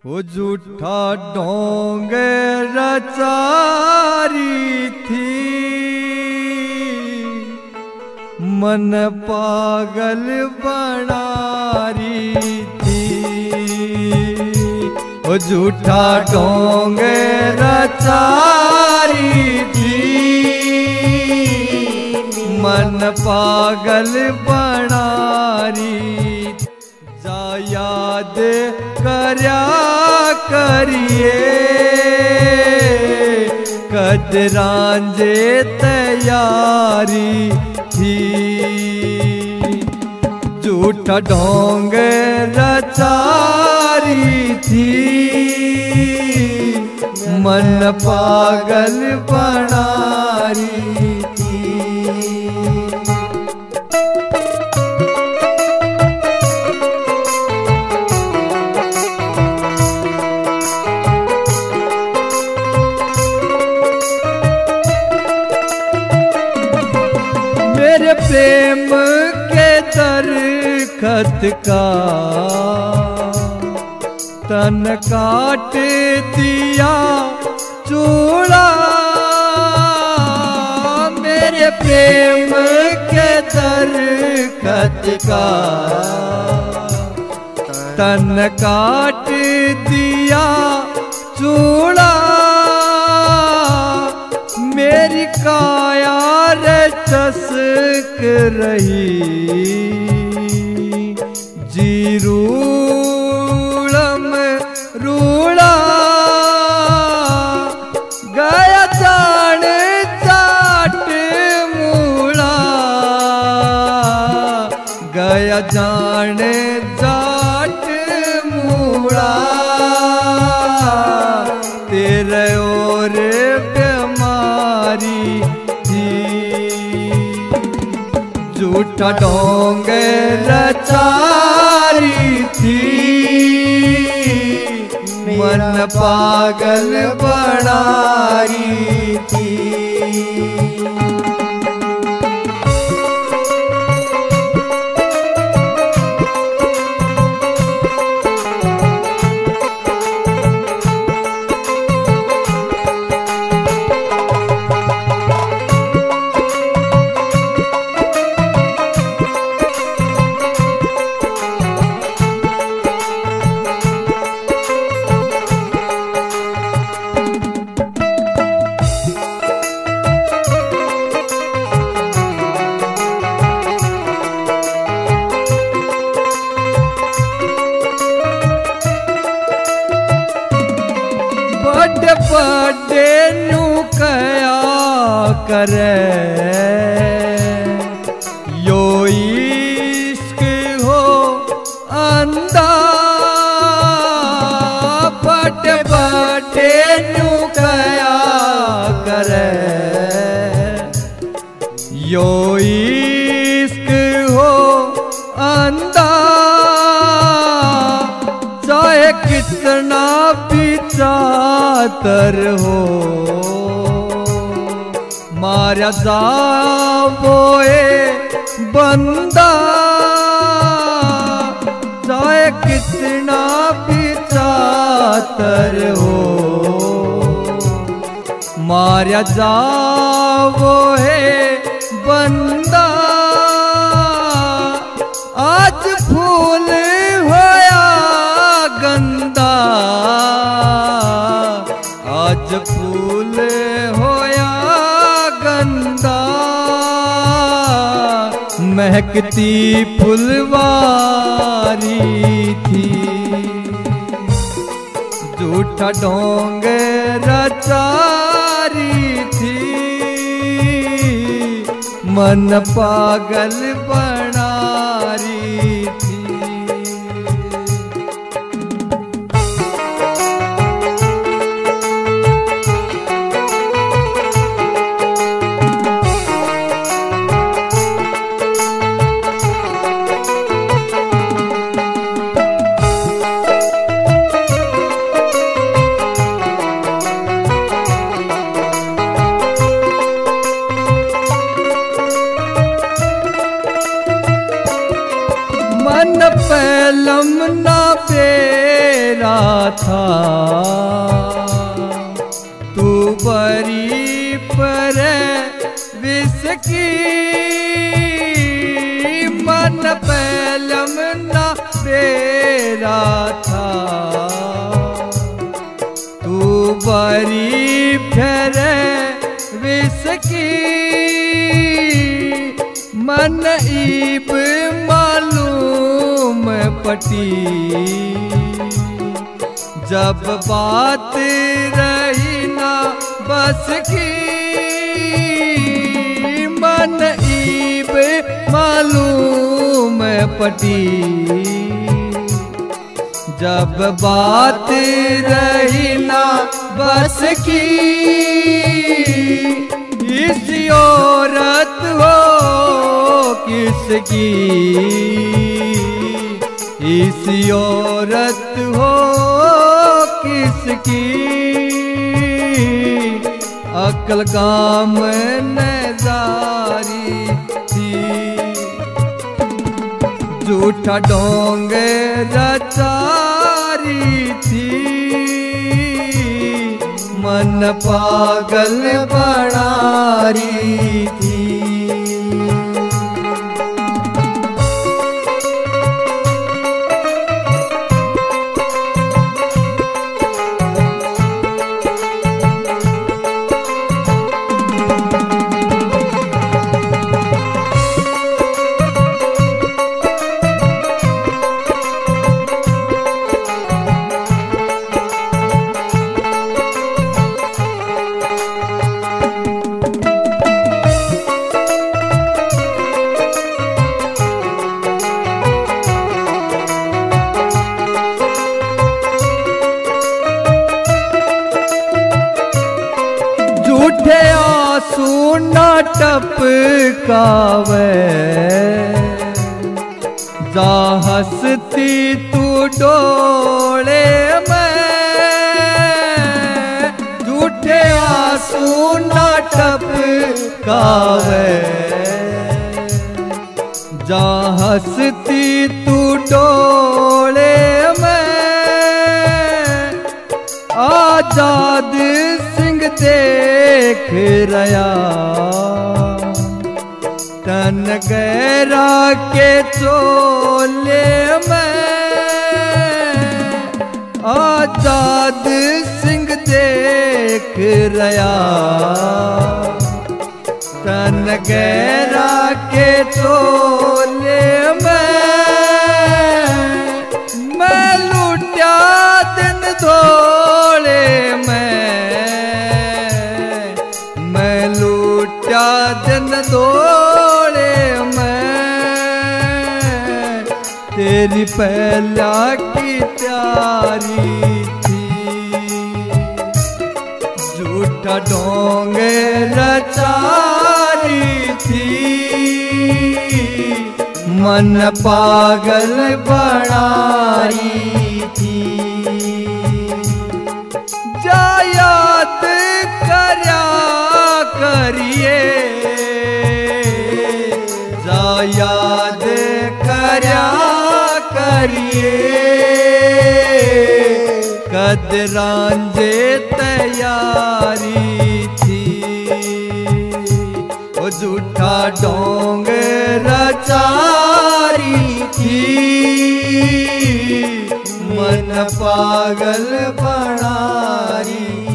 वो झूठा ढोंग रचारी थी, मन पागल बनारी थी। वो झूठा ढोंग रचारी थी, मन पागल बनारी। जा याद करया करिए कदरांजे तैयारी थी। झूठा ढोंग रचारी थी, मन पागल बनारी थी। मेरे प्रेम के दरखत का तन काट दिया चूड़ा। मेरे प्रेम के दरखत का तन काट दिया चूड़ा। मेरी काया रे चसक रही, जी रूड़म रूड़ा। गया जान चाट मूड़ा, गया जान चाट मूड़ा। तेरे और बीमारी थी। झूठा ढोंग रचारी थी, मन पागल बनारी थी। बड़े नू कया करे यो इश्क हो अंधा। बड़े नू कया करे यो इश्क हो अंधा। चाहे कितना भी चातर हो, मारा जावोए बंदा। चाहे कितना भी चातर हो, मारा जावोए बंदा। आज फूल होया गंदा, आज फूल होया गंदा। महकती फुलवारी थी। झूठा ढोंग रचारी थी, मन पागल बनारी थी। पैलम ना पेरा था, तू बरी पर विसकी। मन पैलम ना पेरा था, तू बरी फिर विसकी। मन ईब मालूम पटी, जब बात रही ना बस की। मन ईब मालूम पटी, जब बात रही ना बस की। इस औरत हो किसकी, इस औरत हो किसकी। अक्ल काम नजारी थी, झूठा ढोंग रचारी थी। मन पागल बनारी थी। झूठे आंसू ना टपकावे, जा हंसती तू डोले में। झूठे आंसू ना टपकावे, जा हंसती तू डोले में। आजाद सिंह देख रहा, तन गहरा के चोले में। आजाद सिंह देख रहा, तन गहरा के चोले में। मैं लुटिया दिन दौड़े मैं लूटा दिन दौड़े में। तेरी पहला की प्यारी थी, झूठा ढोंग रचारी थी। मन पागल बनारी थी। जा याद करया करिए, जा याद करया करिए। कद रांझे तैयारी थी, वो झूठा ढोंग रचारी थी। मन पागल बनारी।